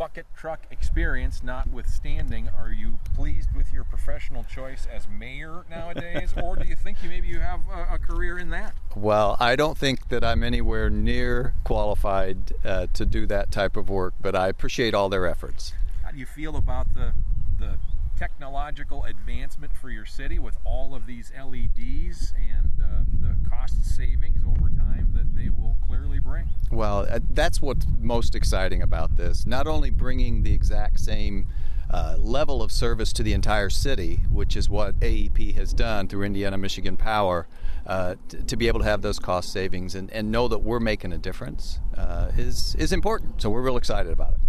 bucket truck experience notwithstanding, are you pleased with your professional choice as mayor nowadays, or do you think you have a career in that? Well, I don't think that I'm anywhere near qualified to do that type of work, but I appreciate all their efforts. How do you feel about the technological advancement for your city with all of these LEDs and the cost savings over time that they will clearly bring? Well, that's what's most exciting about this. Not only bringing the exact same level of service to the entire city, which is what AEP has done through Indiana Michigan Power, to be able to have those cost savings and know that we're making a difference is important. So we're real excited about it.